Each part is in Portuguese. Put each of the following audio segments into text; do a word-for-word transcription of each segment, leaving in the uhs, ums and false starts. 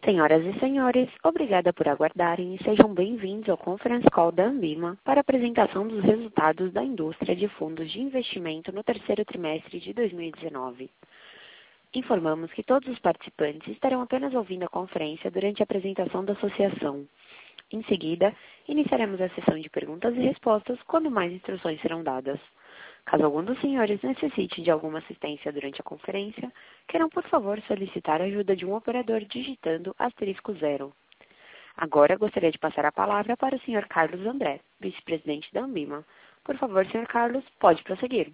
Senhoras e senhores, obrigada por aguardarem e sejam bem-vindos ao Conference Call da Ambima para a apresentação dos resultados da indústria de fundos de investimento no terceiro trimestre de dois mil e dezenove. Informamos que todos os participantes estarão apenas ouvindo a conferência durante a apresentação da associação. Em seguida, iniciaremos a sessão de perguntas e respostas quando mais instruções serão dadas. Caso algum dos senhores necessite de alguma assistência durante a conferência, queiram, por favor, solicitar a ajuda de um operador digitando asterisco zero. Agora, gostaria de passar a palavra para o senhor Carlos André, vice-presidente da Ambima. Por favor, senhor Carlos, pode prosseguir.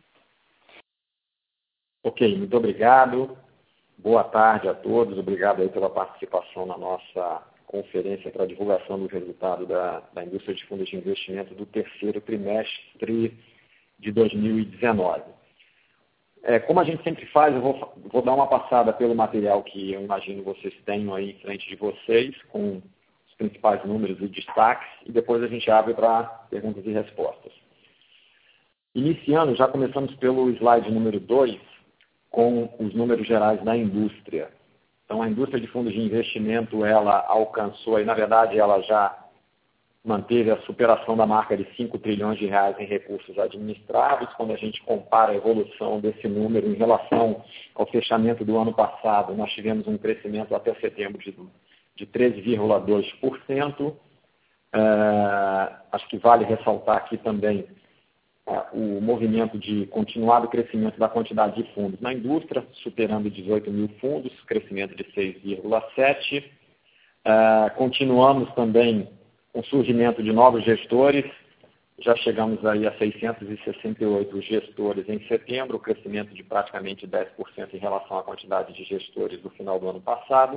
Ok, muito obrigado. Boa tarde a todos. Obrigado aí pela participação na nossa conferência para a divulgação do resultado da, da indústria de fundos de investimento do terceiro trimestre de dois mil e dezenove. É, como a gente sempre faz, eu vou, vou dar uma passada pelo material que eu imagino vocês tenham aí em frente de vocês, com os principais números e destaques, e depois a gente abre para perguntas e respostas. Iniciando, já começamos pelo slide número dois, com os números gerais da indústria. Então, a indústria de fundos de investimento, ela alcançou, e na verdade ela já manteve a superação da marca de cinco trilhões de reais em recursos administrados. Quando a gente compara a evolução desse número em relação ao fechamento do ano passado, nós tivemos um crescimento até setembro de, de treze vírgula dois por cento. Uh, acho que vale ressaltar aqui também uh, o movimento de continuado crescimento da quantidade de fundos na indústria, superando dezoito mil fundos, crescimento de seis vírgula sete por cento. Uh, continuamos também com o surgimento de novos gestores, já chegamos aí a seiscentos e sessenta e oito gestores em setembro, crescimento de praticamente dez por cento em relação à quantidade de gestores do final do ano passado.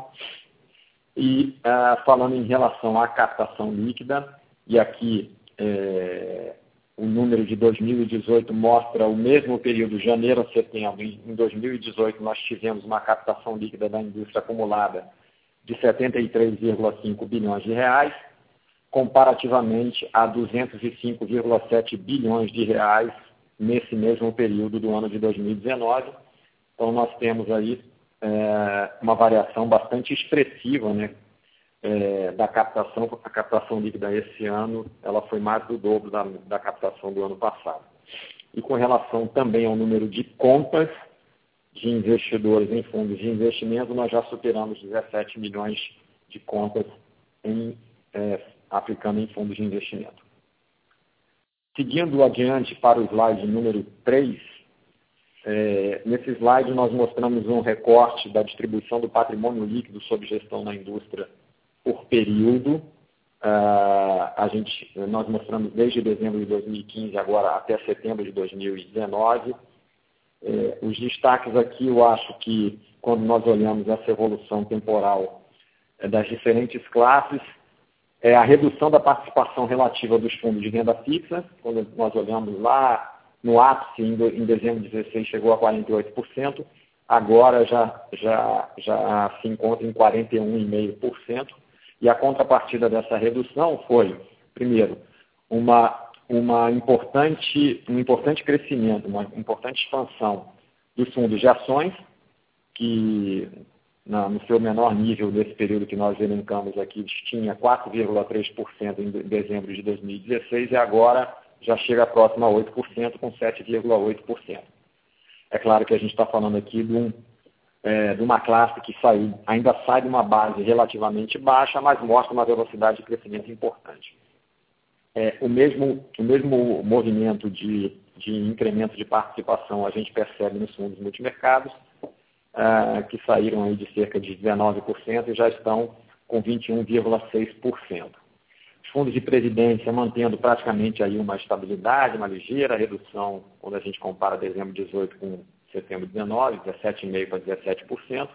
E uh, falando em relação à captação líquida, e aqui é, o número de dois mil e dezoito mostra o mesmo período, janeiro a setembro. Em dois mil e dezoito nós tivemos uma captação líquida da indústria acumulada de setenta e três vírgula cinco bilhões de reais, comparativamente a duzentos e cinco vírgula sete bilhões de reais nesse mesmo período do ano de dois mil e dezenove. Então, nós temos aí é, uma variação bastante expressiva, né, é, da captação. A captação líquida esse ano ela foi mais do dobro da, da captação do ano passado. E com relação também ao número de contas de investidores em fundos de investimento, nós já superamos dezessete milhões de contas em é, aplicando em fundos de investimento. Seguindo adiante para o slide número três, é, nesse slide nós mostramos um recorte da distribuição do patrimônio líquido sob gestão na indústria por período. Uh, a gente, nós mostramos desde dezembro de dois mil e quinze agora até setembro de dois mil e dezenove. É, os destaques aqui, eu acho que quando nós olhamos essa evolução temporal é, das diferentes classes, é a redução da participação relativa dos fundos de renda fixa. Quando nós olhamos lá no ápice, em dezembro de dezesseis, chegou a quarenta e oito por cento, agora já, já, já se encontra em quarenta e um vírgula cinco por cento. E a contrapartida dessa redução foi, primeiro, uma, uma importante, um importante crescimento, uma importante expansão dos fundos de ações, que no seu menor nível desse período que nós elencamos aqui, tinha quatro vírgula três por cento em dezembro de dois mil e dezesseis e agora já chega próximo a oito por cento, com sete vírgula oito por cento. É claro que a gente está falando aqui de, um, é, de uma classe que sai, ainda sai de uma base relativamente baixa, mas mostra uma velocidade de crescimento importante. É, o, mesmo, o mesmo movimento de, de incremento de participação a gente percebe nos fundos multimercados, Uh, que saíram aí de cerca de dezenove por cento e já estão com vinte e um vírgula seis por cento. Os fundos de previdência mantendo praticamente aí uma estabilidade, uma ligeira redução, quando a gente compara dezembro de dezoito com setembro de dezenove, dezessete vírgula cinco por cento para dezessete por cento.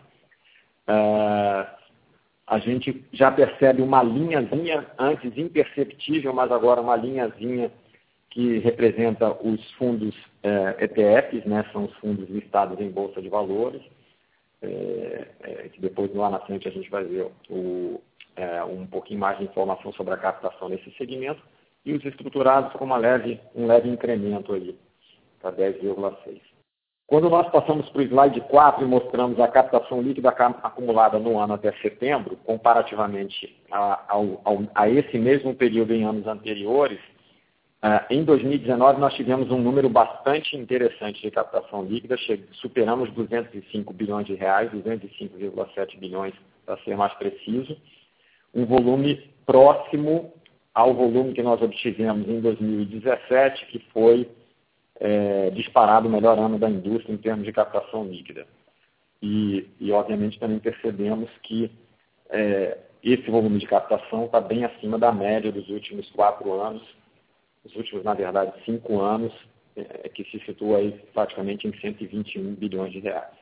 Uh, a gente já percebe uma linhazinha, antes imperceptível, mas agora uma linhazinha que representa os fundos uh, E T Fs, né, são os fundos listados em Bolsa de Valores. É, é, que depois lá na frente a gente vai ver o, é, um pouquinho mais de informação sobre a captação nesse segmento, e os estruturados com uma leve, um leve incremento aí, para dez vírgula seis por cento. Quando nós passamos para o slide quatro e mostramos a captação líquida acumulada no ano até setembro, comparativamente a, ao, ao, a esse mesmo período em anos anteriores, uh, em dois mil e dezenove nós tivemos um número bastante interessante de captação líquida, superamos duzentos e cinco bilhões de reais, duzentos e cinco vírgula sete bilhões para ser mais preciso, um volume próximo ao volume que nós obtivemos em dois mil e dezessete, que foi É, disparado o melhor ano da indústria em termos de captação líquida. E, e obviamente, também percebemos que é, esse volume de captação está bem acima da média dos últimos quatro anos, os últimos, na verdade, cinco anos, é, que se situa aí praticamente em cento e vinte e um bilhões de reais.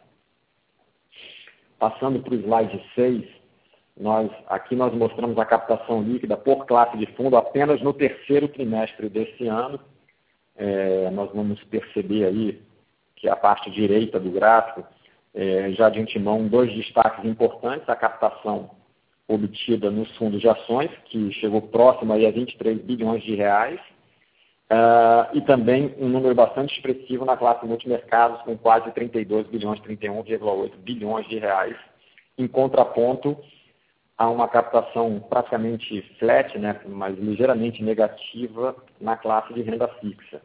Passando para o slide seis, nós, aqui nós mostramos a captação líquida por classe de fundo apenas no terceiro trimestre desse ano. É, nós vamos perceber aí que a parte direita do gráfico, é, já de antemão, dois destaques importantes: a captação obtida nos fundos de ações, que chegou próximo aí a vinte e três bilhões de reais, uh, e também um número bastante expressivo na classe multimercados, com quase trinta e dois bilhões, trinta e um vírgula oito bilhões de reais, em contraponto a uma captação praticamente flat, né, mas ligeiramente negativa na classe de renda fixa.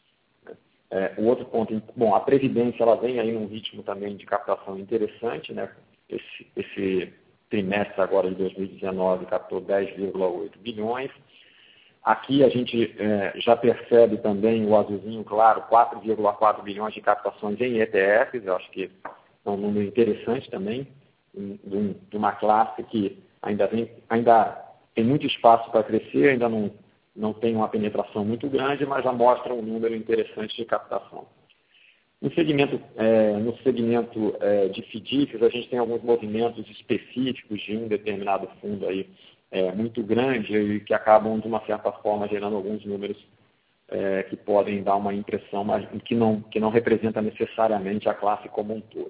É, o outro ponto, bom, a Previdência ela vem aí num ritmo também de captação interessante, né? Esse, esse trimestre agora de dois mil e dezenove captou dez vírgula oito bilhões. Aqui a gente é, já percebe também o azulzinho claro, quatro vírgula quatro bilhões de captações em E T Fs, eu acho que é um número interessante também, de, de uma classe que ainda, vem, ainda tem muito espaço para crescer, ainda não não tem uma penetração muito grande, mas já mostra um número interessante de captação. No segmento, é, no segmento é, de F D I Cs, a gente tem alguns movimentos específicos de um determinado fundo aí, é, muito grande e que acabam, de uma certa forma, gerando alguns números é, que podem dar uma impressão, mas que não, que não representa necessariamente a classe como um todo.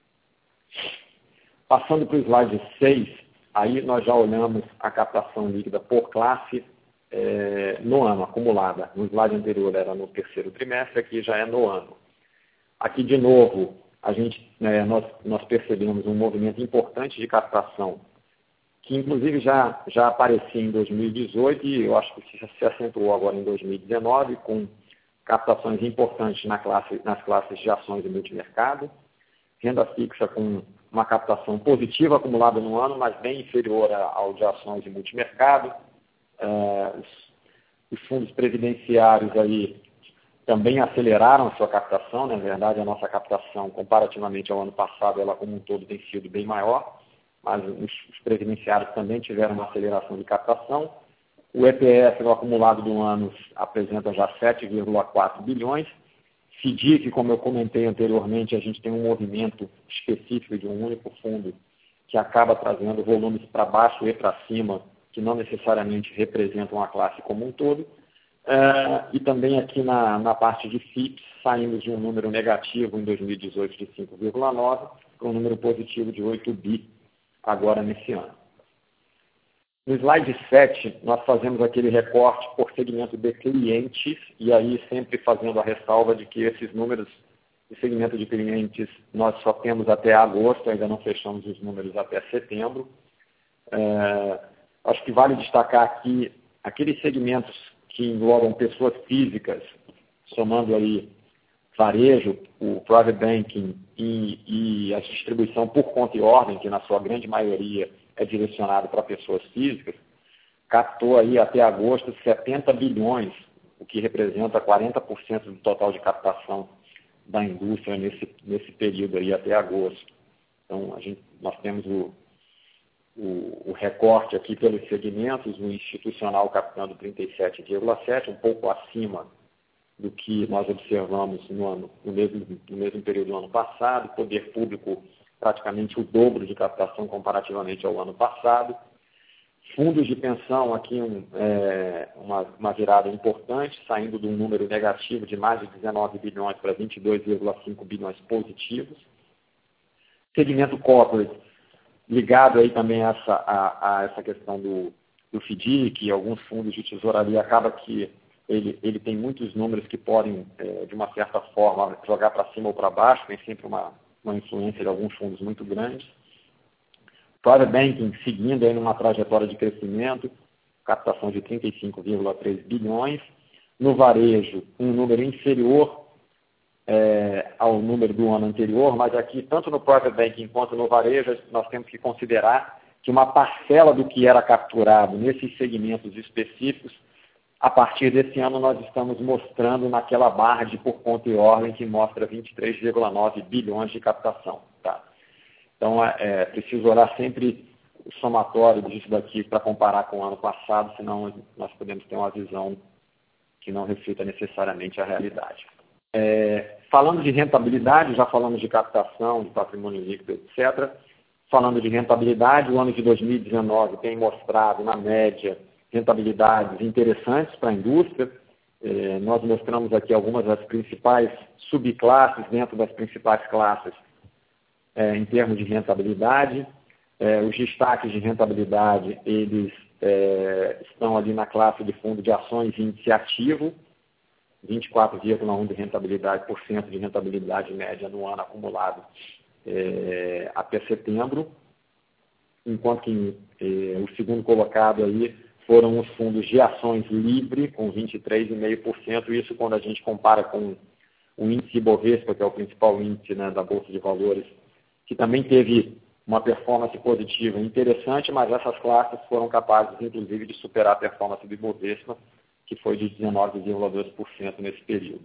Passando para o slide seis, aí nós já olhamos a captação líquida por classe, É, no ano, acumulada. No slide anterior era no terceiro trimestre, aqui já é no ano. Aqui, de novo, a gente, é, nós, nós percebemos um movimento importante de captação, que inclusive já, já aparecia em dois mil e dezoito e eu acho que se, se acentuou agora em dois mil e dezenove, com captações importantes na classe, nas classes de ações e multimercado, renda fixa com uma captação positiva acumulada no ano, mas bem inferior ao de ações e multimercado. Uh, os, os fundos previdenciários aí também aceleraram a sua captação, na verdade a nossa captação comparativamente ao ano passado, ela como um todo tem sido bem maior, mas os, os previdenciários também tiveram uma aceleração de captação. O E T F no acumulado do ano apresenta já sete vírgula quatro bilhões. F D I C, como eu comentei anteriormente, a gente tem um movimento específico de um único fundo que acaba trazendo volumes para baixo e para cima, que não necessariamente representam a classe como um todo. Uh, e também aqui na, na parte de F I Ps, saímos de um número negativo em dois mil e dezoito de cinco vírgula nove para um número positivo de oito bi agora nesse ano. No slide sete, nós fazemos aquele recorte por segmento de clientes, e aí sempre fazendo a ressalva de que esses números de segmento de clientes nós só temos até agosto, ainda não fechamos os números até setembro. Uh, acho que vale destacar aqui aqueles segmentos que englobam pessoas físicas, somando aí varejo, o private banking e, e a distribuição por conta e ordem, que na sua grande maioria é direcionado para pessoas físicas, captou aí até agosto setenta bilhões, o que representa quarenta por cento do total de captação da indústria nesse, nesse período aí até agosto. Então, a gente, nós temos o O, o recorte aqui pelos segmentos, o institucional captando trinta e sete vírgula sete, um pouco acima do que nós observamos no, ano, no, mesmo, no mesmo período do ano passado, poder público praticamente o dobro de captação comparativamente ao ano passado. Fundos de pensão, aqui um, é, uma, uma virada importante, saindo de um número negativo de mais de dezenove bilhões para vinte e dois vírgula cinco bilhões positivos. Segmento corporate, ligado aí também a essa, a, a essa questão do, do F D I C, que alguns fundos de tesouraria acaba que ele, ele tem muitos números que podem, é, de uma certa forma, jogar para cima ou para baixo, tem sempre uma, uma influência de alguns fundos muito grandes. Private Banking seguindo aí numa trajetória de crescimento, captação de trinta e cinco vírgula três bilhões. No varejo, um número inferior é, ao número do ano anterior, mas aqui, tanto no Private Banking quanto no varejo, nós temos que considerar que uma parcela do que era capturado nesses segmentos específicos, a partir desse ano nós estamos mostrando naquela barra de por conta e ordem que mostra vinte e três vírgula nove bilhões de captação. Tá? Então, é, é preciso olhar sempre o somatório disso daqui para comparar com o ano passado, senão nós podemos ter uma visão que não reflita necessariamente a realidade. É, falando de rentabilidade, já falamos de captação, de patrimônio líquido, etcétera. Falando de rentabilidade, o ano de dois mil e dezenove tem mostrado, na média, rentabilidades interessantes para a indústria. É, nós mostramos aqui algumas das principais subclasses dentro das principais classes é, em termos de rentabilidade. É, os destaques de rentabilidade, eles é, estão ali na classe de fundo de ações e índice ativo, vinte e quatro vírgula um por cento de rentabilidade, por cento de rentabilidade média no ano acumulado é, até setembro, enquanto que é, o segundo colocado aí foram os fundos de ações livre, com vinte e três vírgula cinco por cento, isso quando a gente compara com o índice Ibovespa, que é o principal índice, né, da Bolsa de Valores, que também teve uma performance positiva interessante, mas essas classes foram capazes, inclusive, de superar a performance do Ibovespa, que foi de dezenove vírgula dois por cento nesse período.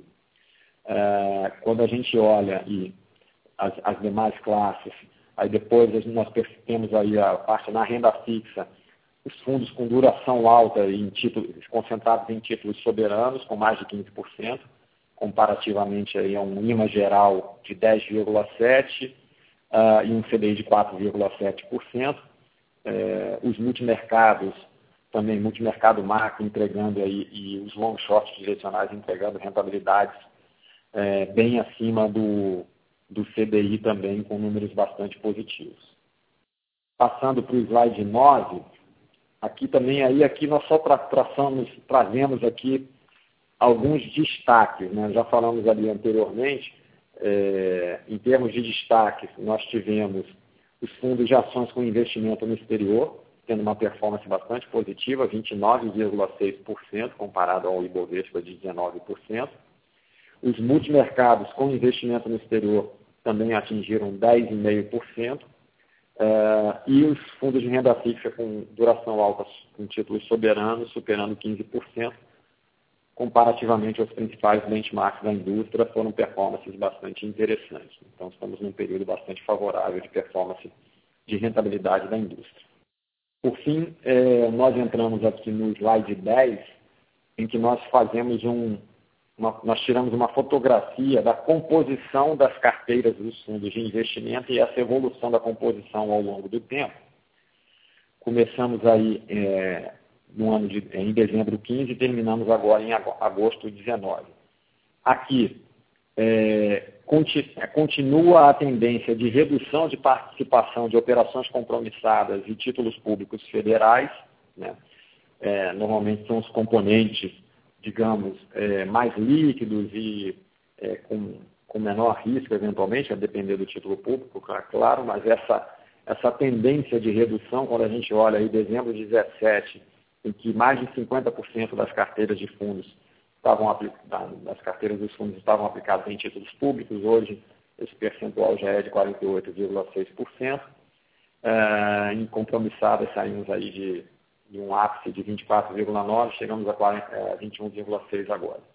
É, quando a gente olha e as, as demais classes, aí depois nós temos aí a parte na renda fixa, os fundos com duração alta em títulos, concentrados em títulos soberanos, com mais de quinze por cento, comparativamente aí a um I M A geral de dez vírgula sete por cento, Uh, e um C D I de quatro vírgula sete por cento. Uh, os multimercados, também multimercado macro entregando aí, e os long shorts direcionais entregando rentabilidades uh, bem acima do, do C D I também, com números bastante positivos. Passando para o slide nove, aqui também aí, aqui nós só tra traçamos, trazemos aqui alguns destaques, né? Já falamos ali anteriormente. É, em termos de destaques, nós tivemos os fundos de ações com investimento no exterior, tendo uma performance bastante positiva, vinte e nove vírgula seis por cento, comparado ao Ibovespa de dezenove por cento. Os multimercados com investimento no exterior também atingiram dez vírgula cinco por cento. É, e os fundos de renda fixa com duração alta, com títulos soberanos, superando quinze por cento. Comparativamente aos principais benchmarks da indústria, foram performances bastante interessantes. Então, estamos num período bastante favorável de performance de rentabilidade da indústria. Por fim, eh, nós entramos aqui no slide dez, em que nós fazemos um, uma, nós tiramos uma fotografia da composição das carteiras dos fundos de investimento e essa evolução da composição ao longo do tempo. Começamos aí eh, no ano de, em dezembro quinze e terminamos agora em agosto dezenove. Aqui é, continua a tendência de redução de participação de operações compromissadas e títulos públicos federais, né? É, normalmente são os componentes, digamos, é, mais líquidos e é, com, com menor risco, eventualmente, a depender do título público, claro, mas essa, essa tendência de redução, quando a gente olha aí dezembro de dezessete, em que mais de cinquenta por cento das carteiras de fundos estavam das carteiras dos fundos estavam aplicadas em títulos públicos, hoje esse percentual já é de quarenta e oito vírgula seis por cento. É, em compromissadas saímos aí de, de um ápice de vinte e quatro vírgula nove por cento, chegamos a vinte e um vírgula seis por cento agora.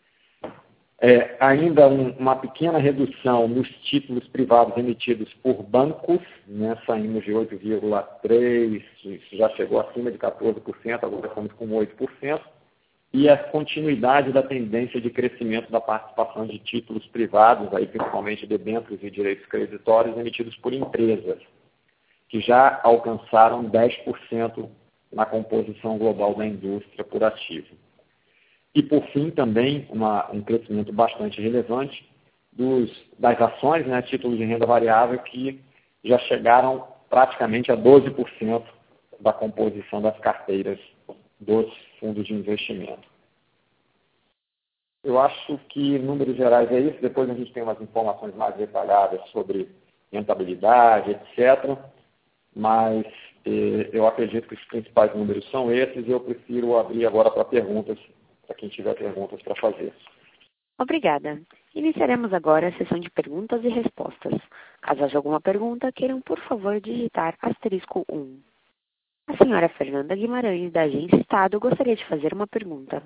É, ainda um, uma pequena redução nos títulos privados emitidos por bancos, né, saímos de oito vírgula três por cento, isso já chegou acima de quatorze por cento, agora estamos com oito por cento, e a continuidade da tendência de crescimento da participação de títulos privados, aí principalmente debêntures e direitos creditórios emitidos por empresas, que já alcançaram dez por cento na composição global da indústria por ativo. E, por fim, também uma, um crescimento bastante relevante dos, das ações, né, títulos de renda variável, que já chegaram praticamente a doze por cento da composição das carteiras dos fundos de investimento. eu acho que, em números gerais, é isso. Depois a gente tem umas informações mais detalhadas sobre rentabilidade, etcétera. Mas eh, eu acredito que os principais números são esses e eu prefiro abrir agora para perguntas, para quem tiver perguntas para fazer. Obrigada. Iniciaremos agora a sessão de perguntas e respostas. Caso haja alguma pergunta, queiram, por favor, digitar asterisco um. A senhora Fernanda Guimarães, da Agência Estado, gostaria de fazer uma pergunta.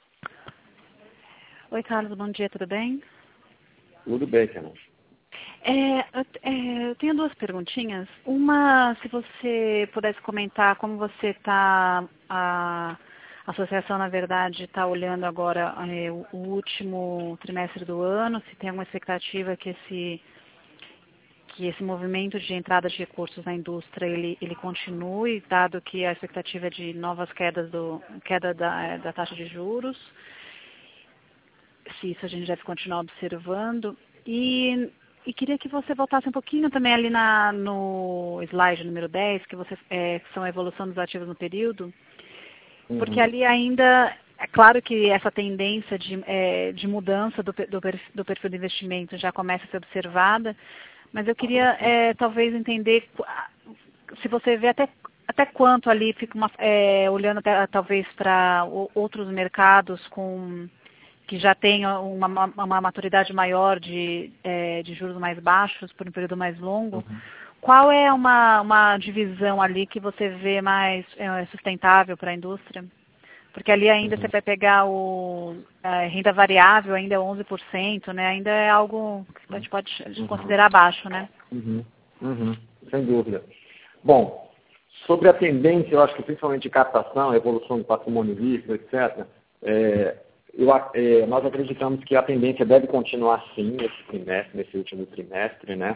Oi, Carlos, bom dia, tudo bem? Tudo bem, Fernanda. É, é, eu tenho duas perguntinhas. Uma, se você pudesse comentar como você está, a associação, na verdade, está olhando agora é, o, o último trimestre do ano, se tem alguma expectativa que esse, que esse movimento de entrada de recursos na indústria ele, ele continue, dado que a expectativa é de novas quedas do, queda da, da taxa de juros, se isso a gente deve continuar observando. E E queria que você voltasse um pouquinho também ali na, no slide número dez, que, você, é, que são a evolução dos ativos no período, uhum. Porque ali ainda, é claro que essa tendência de, é, de mudança do, do, do perfil de investimento já começa a ser observada, mas eu queria é, talvez entender se você vê até, até quanto ali fica uma, é, olhando até, talvez para outros mercados com... que já tenha uma, uma maturidade maior de, é, de juros mais baixos por um período mais longo, uhum. Qual é uma, uma divisão ali que você vê mais é, sustentável para a indústria? Porque ali ainda uhum. Você vai pegar o, a renda variável, ainda é onze por cento, né? Ainda é algo que a gente pode uhum. considerar baixo, né? Uhum. Uhum. Sem dúvida. Bom, sobre a tendência, eu acho que principalmente de captação, a evolução do patrimônio líquido, etcétera, é, Eu, é, nós acreditamos que a tendência deve continuar sim nesse trimestre, nesse último trimestre, né?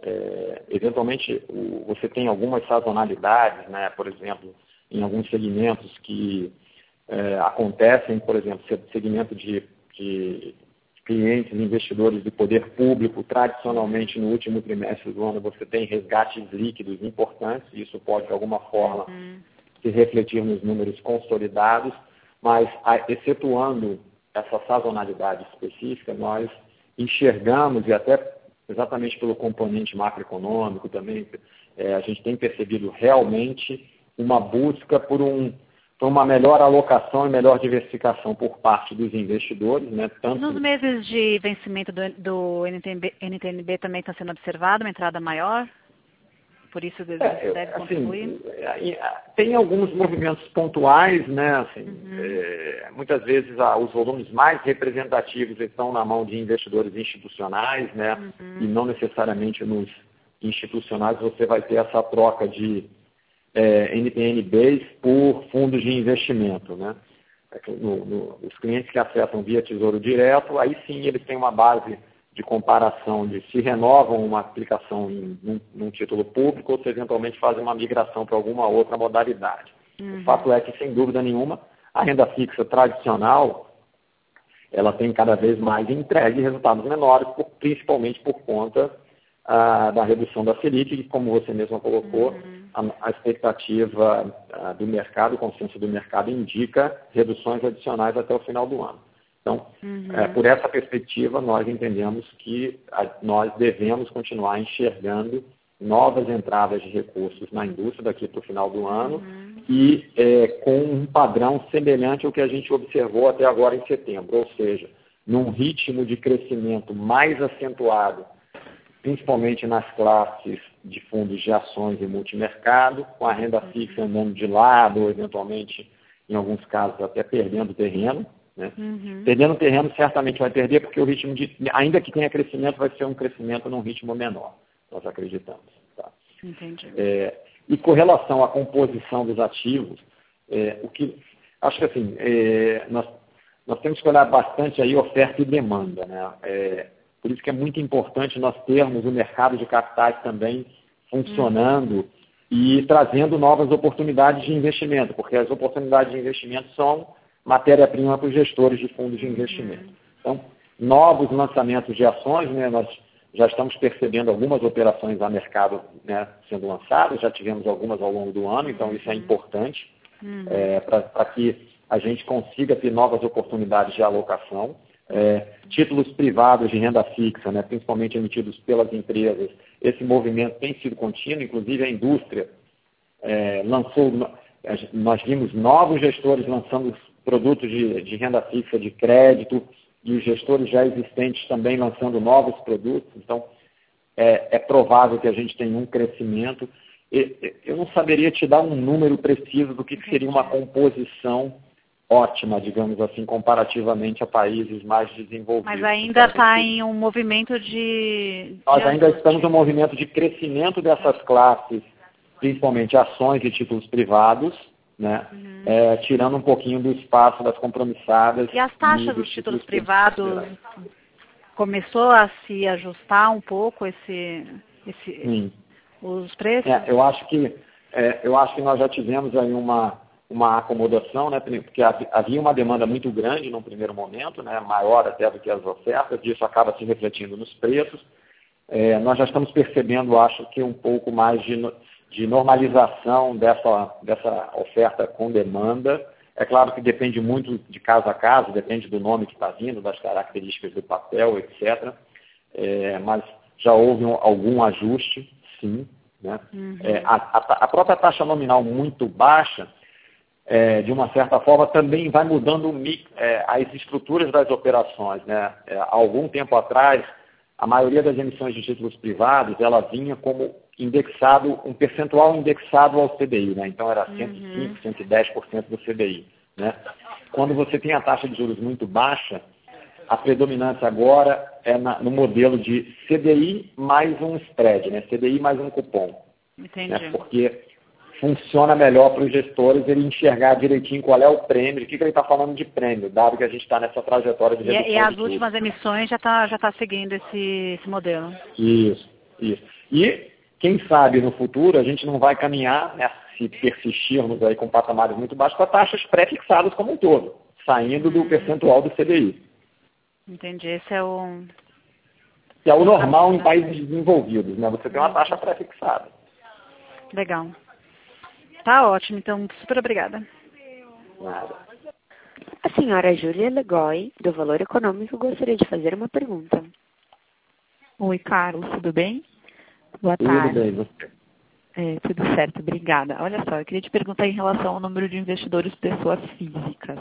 É, eventualmente o, você tem algumas sazonalidades, né? Por exemplo, em alguns segmentos que é, acontecem, por exemplo, segmento de, de clientes, investidores de poder público, tradicionalmente no último trimestre do ano você tem resgates líquidos importantes, e isso pode de alguma forma uhum. se refletir nos números consolidados. Mas, excetuando essa sazonalidade específica, nós enxergamos, e até exatamente pelo componente macroeconômico também, é, a gente tem percebido realmente uma busca por, um, por uma melhor alocação e melhor diversificação por parte dos investidores. Né, tanto... Nos meses de vencimento do, do N T N B, N T N B também está sendo observada uma entrada maior? Por isso deve, é, deve assim, contribuir? Tem alguns movimentos pontuais, né? Assim, uhum. é, muitas vezes ah, os volumes mais representativos estão na mão de investidores institucionais, né? Uhum. E não necessariamente nos institucionais você vai ter essa troca de é, N T N Bs por fundos de investimento, né? No, no, os clientes que acessam via Tesouro Direto, aí sim eles têm uma base de comparação de se renovam uma aplicação em, num, num título público ou se eventualmente fazem uma migração para alguma outra modalidade. Uhum. O fato é que, sem dúvida nenhuma, a renda fixa tradicional, ela tem cada vez mais entregue resultados menores, por, principalmente por conta ah, da redução da Selic, e como você mesma colocou, uhum. a, a expectativa ah, do mercado, o consenso do mercado indica reduções adicionais até o final do ano. Então, uhum. é, por essa perspectiva, nós entendemos que a, nós devemos continuar enxergando novas entradas de recursos na indústria daqui para o final do ano uhum. e é, com um padrão semelhante ao que a gente observou até agora em setembro, ou seja, num ritmo de crescimento mais acentuado, principalmente nas classes de fundos de ações e multimercado, com a renda fixa andando de lado ou, eventualmente, em alguns casos, até perdendo terreno. Né? Uhum. Perdendo terreno certamente vai perder, porque o ritmo de, ainda que tenha crescimento, vai ser um crescimento num ritmo menor, nós acreditamos. Tá? Entendi. É, e com relação à composição dos ativos, é, o que acho que assim, é, nós, nós temos que olhar bastante aí oferta e demanda, né? É, por isso que é muito importante nós termos o mercado de capitais também funcionando uhum. e trazendo novas oportunidades de investimento, porque as oportunidades de investimento são matéria-prima para os gestores de fundos de investimento. Uhum. Então, novos lançamentos de ações, né, nós já estamos percebendo algumas operações a mercado, né, sendo lançadas, já tivemos algumas ao longo do ano, então uhum. isso é importante uhum. é, para que a gente consiga ter novas oportunidades de alocação. é, títulos privados de renda fixa, né, principalmente emitidos pelas empresas. Esse movimento tem sido contínuo, inclusive a indústria é, lançou, nós vimos novos gestores lançando produtos de, de renda fixa de crédito e os gestores já existentes também lançando novos produtos. Então, é, é provável que a gente tenha um crescimento. Eu não saberia te dar um número preciso do que seria uma composição ótima, digamos assim, comparativamente a países mais desenvolvidos. Mas ainda está em um movimento de... Nós de ainda ajuste. estamos em um movimento de crescimento dessas classes, principalmente ações e títulos privados, né? Uhum. É, tirando um pouquinho do espaço das compromissadas. E as taxas dos, dos títulos, títulos privados começou a se ajustar um pouco esse, esse Sim. os preços? É, eu acho que é, eu acho que nós já tivemos aí uma uma acomodação, né? Porque havia uma demanda muito grande no primeiro momento, né? Maior até do que as ofertas, e isso acaba se refletindo nos preços. É, nós já estamos percebendo, acho que um pouco mais de de normalização dessa, dessa oferta com demanda. É claro que depende muito de caso a caso, depende do nome que está vindo, das características do papel, etcétera. É, mas já houve um, algum ajuste, sim. Né? Uhum. É, a, a, a própria taxa nominal muito baixa, é, de uma certa forma, também vai mudando o mix, é, as estruturas das operações. Né? É, há algum tempo atrás, a maioria das emissões de títulos privados, ela vinha como indexado, um percentual indexado ao C D I, né? Então era cento e cinco, cento e dez por cento do C D I. Né? Quando você tem a taxa de juros muito baixa, a predominância agora é na, no modelo de C D I mais um spread, né? C D I mais um cupom. Entendi. Né? Porque funciona melhor para os gestores ele enxergar direitinho qual é o prêmio, o que, que ele está falando de prêmio, dado que a gente está nessa trajetória de redução. E, e as de últimas juros. emissões já está já tá seguindo esse, esse modelo. Isso, isso. E quem sabe no futuro a gente não vai caminhar, né, se persistirmos aí com patamares muito baixos, para taxas pré-fixadas como um todo, saindo do percentual do C D I. Entendi, esse é o... Que é o normal em países desenvolvidos, né? Você tem uma taxa pré-fixada. Legal. Tá ótimo, então, super obrigada. Nada. A senhora Júlia Legoi, do Valor Econômico, gostaria de fazer uma pergunta. Oi, Carlos, tudo bem? Boa Tudo tarde. bem, você? É, tudo certo, obrigada. Olha só, eu queria te perguntar em relação ao número de investidores pessoas físicas.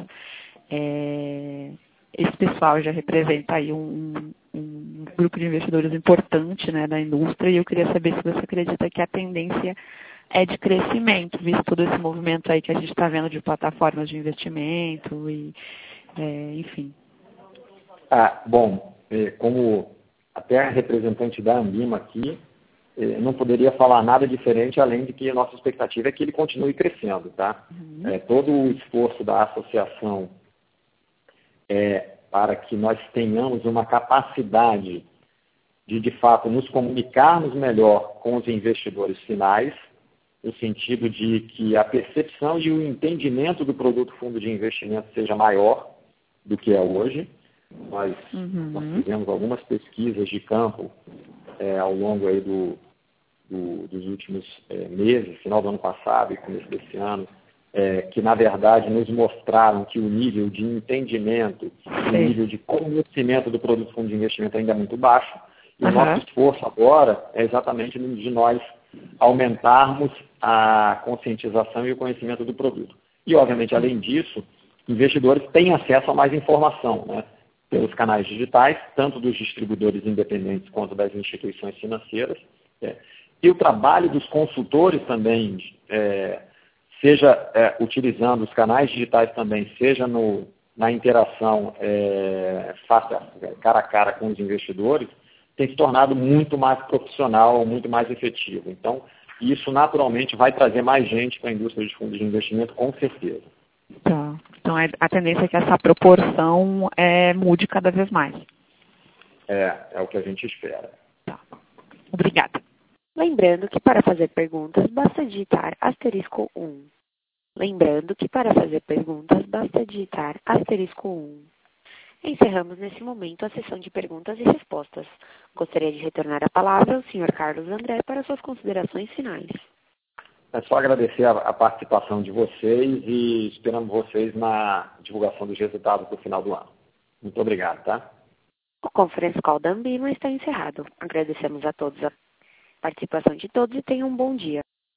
É, esse pessoal já representa aí um, um grupo de investidores importante, né, na indústria, e eu queria saber se você acredita que a tendência é de crescimento, visto todo esse movimento aí que a gente está vendo de plataformas de investimento e, é, enfim. Ah, bom, como até a representante da Ambima aqui, não poderia falar nada diferente, além de que a nossa expectativa é que ele continue crescendo, tá? Uhum. É, todo o esforço da associação é para que nós tenhamos uma capacidade de, de fato, nos comunicarmos melhor com os investidores finais, no sentido de que a percepção e o entendimento do produto fundo de investimento seja maior do que é hoje. Nós, uhum. nós fizemos algumas pesquisas de campo é, ao longo aí do, do, dos últimos é, meses, final do ano passado e começo desse ano, é, que na verdade nos mostraram que o nível de entendimento, Sim. o nível de conhecimento do produto fundo de investimento ainda é muito baixo. E uhum. o nosso esforço agora é exatamente de nós aumentarmos a conscientização e o conhecimento do produto. E, obviamente, além disso, investidores têm acesso a mais informação, né, pelos canais digitais, tanto dos distribuidores independentes quanto das instituições financeiras. É. E o trabalho dos consultores também, é, seja é, utilizando os canais digitais também, seja no, na interação é, face a, cara a cara com os investidores, tem se tornado muito mais profissional, muito mais efetivo. Então, isso naturalmente vai trazer mais gente para a indústria de fundos de investimento, com certeza. Tá. Então, a tendência é que essa proporção é, mude cada vez mais. É, é o que a gente espera. Tá. Obrigada. Lembrando que para fazer perguntas, basta digitar asterisco um. Lembrando que para fazer perguntas, basta digitar asterisco um. Encerramos nesse momento a sessão de perguntas e respostas. Gostaria de retornar a palavra ao senhor Carlos André para suas considerações finais. É só agradecer a, a participação de vocês e esperamos vocês na divulgação dos resultados do final do ano. Muito obrigado, tá? O Conference Call da Ambima está encerrado. Agradecemos a todos a participação de todos e tenham um bom dia.